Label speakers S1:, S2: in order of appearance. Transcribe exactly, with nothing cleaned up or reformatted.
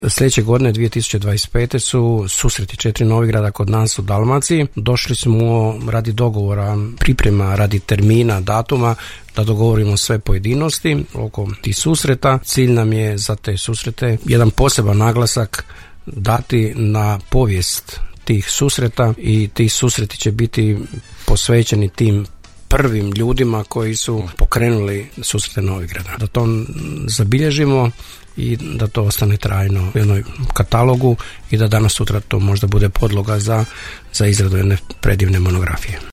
S1: Sljedeće godine, dvije tisuće dvadeset pete su susreti četiri Novigrada kod nas u Dalmaciji. Došli smo radi dogovora, priprema radi termina, datuma, da dogovorimo sve pojedinosti oko tih susreta. Cilj nam je za te susrete jedan poseban naglasak dati na povijest tih susreta i ti susreti će biti posvećeni tim prvim ljudima koji su pokrenuli susrete Novigrada. Da to zabilježimo i da to ostane trajno u jednom katalogu i da danas sutra to možda bude podloga za, za izradu jedne predivne monografije.